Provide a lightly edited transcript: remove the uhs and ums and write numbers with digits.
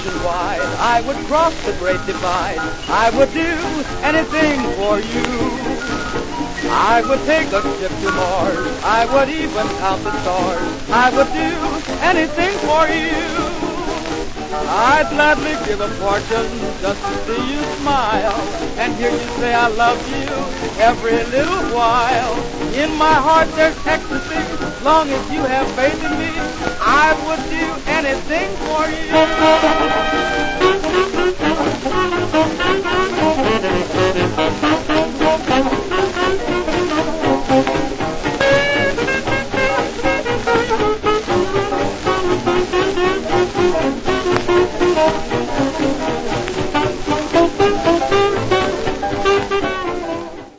ocean wide. I would cross the great divide. I would do anything for you. I would take a ship to Mars. I would even count the stars. I would do anything for you. I'd gladly give a fortune just to see you smile and hear you say I love you every little while. In my heart there's ecstasy. As long as you have faith in me, I would do anything for you.